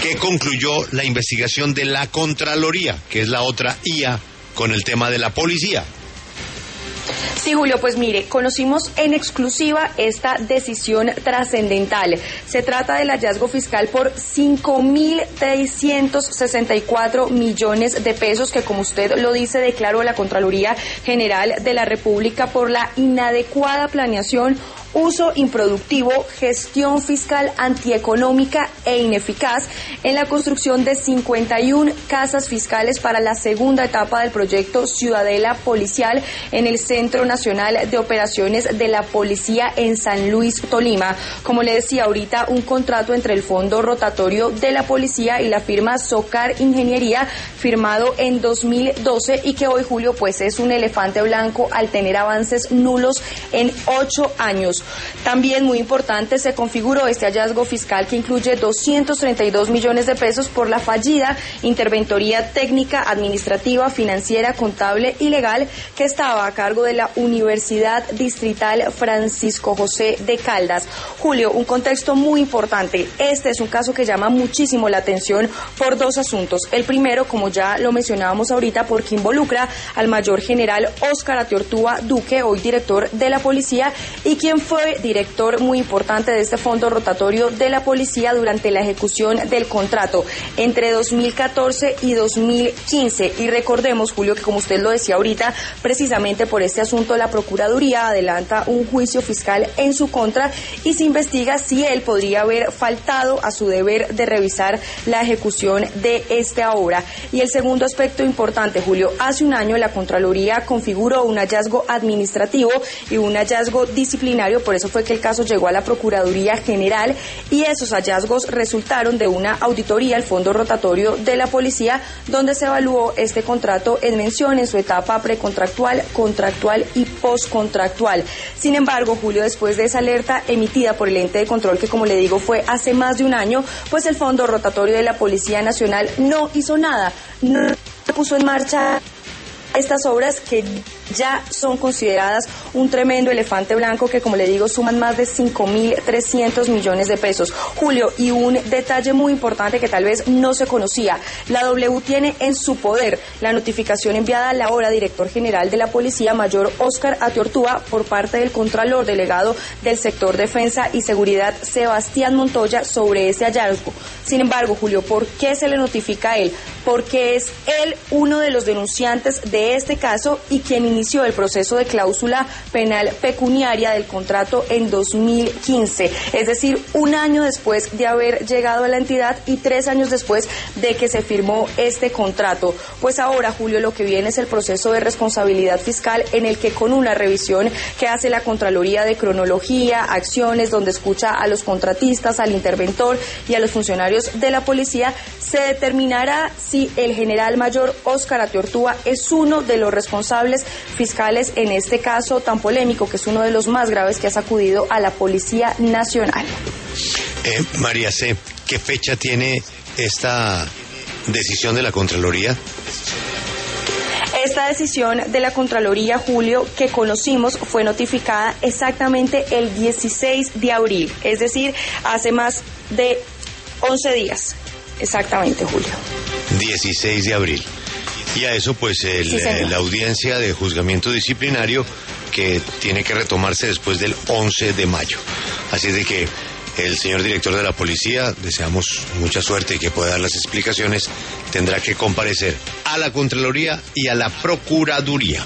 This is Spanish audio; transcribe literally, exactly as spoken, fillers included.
¿Qué concluyó la investigación de la Contraloría, que es la otra I A con el tema de la policía? Sí, Julio, pues mire, conocimos en exclusiva esta decisión trascendental. Se trata del hallazgo fiscal por cinco mil trescientos sesenta y cuatro millones de pesos que, como usted lo dice, declaró la Contraloría General de la República por la inadecuada planeación, uso improductivo, gestión fiscal antieconómica e ineficaz en la construcción de cincuenta y una casas fiscales para la segunda etapa del proyecto Ciudadela Policial en el Centro Nacional de Operaciones de la Policía en San Luis, Tolima. Como le decía ahorita, un contrato entre el Fondo Rotatorio de la Policía y la firma Socar Ingeniería, firmado en dos mil doce y que hoy, Julio, pues es un elefante blanco al tener avances nulos en ocho años. También, muy importante, se configuró este hallazgo fiscal que incluye doscientos treinta y dos millones de pesos por la fallida interventoría técnica, administrativa, financiera, contable y legal que estaba a cargo de la Universidad Distrital Francisco José de Caldas. Julio, un contexto muy importante. Este es un caso que llama muchísimo la atención por dos asuntos. El primero, como ya lo mencionábamos ahorita, porque involucra al mayor general Óscar Atiortúa Duque, hoy director de la policía, y quien fue director muy importante de este fondo rotatorio de la policía durante la ejecución del contrato entre dos mil catorce y dos mil quince. Y recordemos, Julio, que como usted lo decía ahorita, precisamente por este asunto la Procuraduría adelanta un juicio fiscal en su contra y se investiga si él podría haber faltado a su deber de revisar la ejecución de esta obra. Y el segundo aspecto importante, Julio, hace un año la Contraloría configuró un hallazgo administrativo y un hallazgo disciplinario. Por eso fue que el caso llegó a la Procuraduría General y esos hallazgos resultaron de una auditoría al Fondo Rotatorio de la Policía, donde se evaluó este contrato en mención en su etapa precontractual, contractual y postcontractual. Sin embargo, Julio, después de esa alerta emitida por el ente de control, que como le digo fue hace más de un año, pues el Fondo Rotatorio de la Policía Nacional no hizo nada, no puso en marcha estas obras que ya son consideradas un tremendo elefante blanco que, como le digo, suman más de cinco mil trescientos millones de pesos. Julio, y un detalle muy importante que tal vez no se conocía, la W tiene en su poder la notificación enviada a la ahora director general de la Policía, mayor Óscar Atiortúa, por parte del Contralor Delegado del Sector Defensa y Seguridad, Sebastián Montoya, sobre ese hallazgo. Sin embargo, Julio, ¿por qué se le notifica a él? Porque es él uno de los denunciantes de este caso y quien inició el proceso de cláusula penal pecuniaria del contrato en dos mil quince, es decir, un año después de haber llegado a la entidad y tres años después de que se firmó este contrato. Pues ahora, Julio, lo que viene es el proceso de responsabilidad fiscal, en el que, con una revisión que hace la Contraloría de cronología, acciones, donde escucha a los contratistas, al interventor y a los funcionarios de la policía, se determinará si el general mayor Óscar Atiortúa es uno de los responsables fiscales en este caso tan polémico, que es uno de los más graves que ha sacudido a la Policía Nacional. Eh, María C., ¿qué fecha tiene esta decisión de la Contraloría? Esta decisión de la Contraloría, Julio, que conocimos, fue notificada exactamente el dieciséis de abril, es decir, hace más de once días. Exactamente, Julio. dieciséis de abril. Y a eso, pues, el, sí, eh, la audiencia de juzgamiento disciplinario, que tiene que retomarse después del once de mayo. Así de que el señor director de la policía, deseamos mucha suerte y que pueda dar las explicaciones, tendrá que comparecer a la Contraloría y a la Procuraduría.